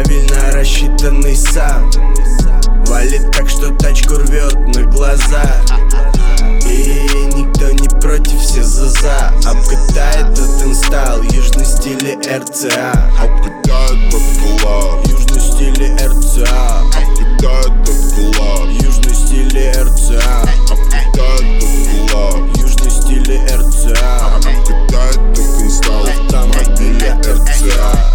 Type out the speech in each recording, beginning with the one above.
Правильно рассчитанный саунд валит так, что тачку рвет на глаза. И никто не против, все за. Обкатает этот инстайл, южный стиле РЦА. Обкатает под кулак, южный стиле РЦА. обкатает под кулак, южный стиле РЦА. обкатает под кулак, южный стиле РЦА. обкатает под инсталл автомобиля РЦА.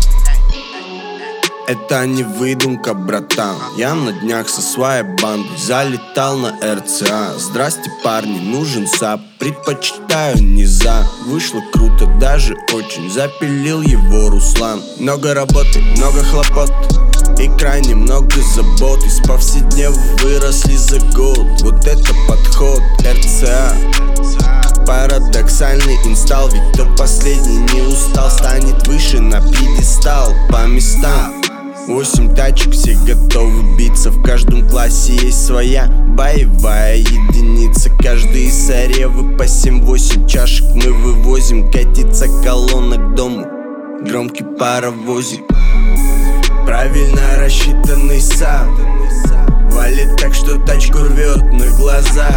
Это не выдумка, братан. Я на днях со своей бандой залетал на РЦА. Здрасте, парни, нужен сап. Предпочитаю низа. Вышло круто, даже очень. Запилил его Руслан. Много работы, много хлопот и крайне много забот. Из повседнев выросли за год. Вот это подход РЦА. Парадоксальный инсталл, ведь кто последний не устал, станет выше на пьедестал. По местам 8 тачек, все готовы биться. В каждом классе есть своя боевая единица. Каждый из аревы по 7-8 чашек мы вывозим. Катится колонна к дому, громкий паровозик. Правильно рассчитанный саунд валит так, что тачку рвет на глаза.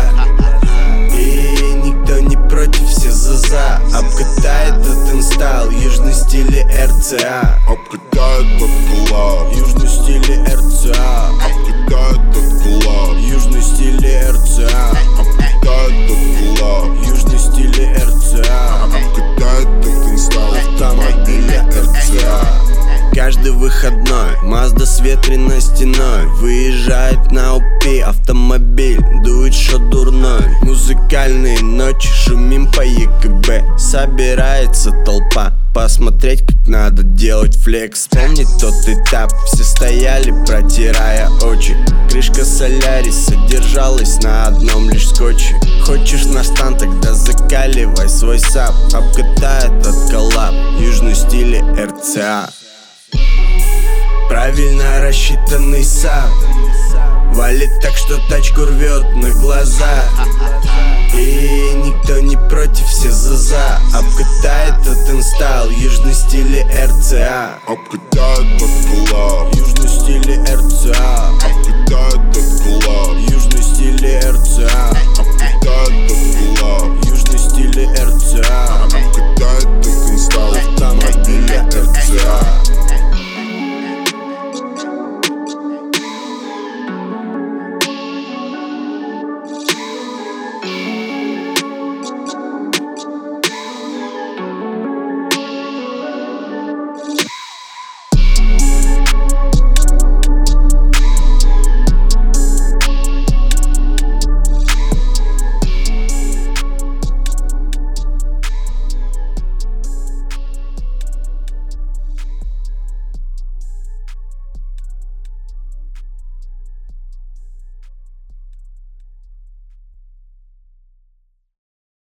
И никто не против, все за. Обкатает этот инстайл, южный стиле РЦА. Обкатает под кулак, южный стиле РЦА. обкатает под кулак, южный стиле РЦА. обкатает под кулак, южный стиле РЦА. обкатает под инсталл автомобиля РЦА. Каждый выходной Мазда с ветреной стеной выезжает на УПИ, автомобиль дует шот дурной. Музыкальные ночи, шумим по ЕКБ. Собирается толпа посмотреть, как надо делать флекс. Вспомнить тот этап, все стояли, протирая очи. Крышка Соляриса держалась на одном лишь скотче. Хочешь наш стан, тогда закаливай свой сап. Обкатает от коллаб, южный стиле РЦА. Правильно рассчитанный саунд валит так, что тачку рвет на глаза. И никто не против, все за. Обкатает этот инстайл, южный стиле РЦА. Обкатает под кулак, южный стиле РЦА. обкатает под кулак, южный стиле РЦА. обкатает под кулак, южный стиле РЦА. обкатает под инсталл автомобиля РЦА.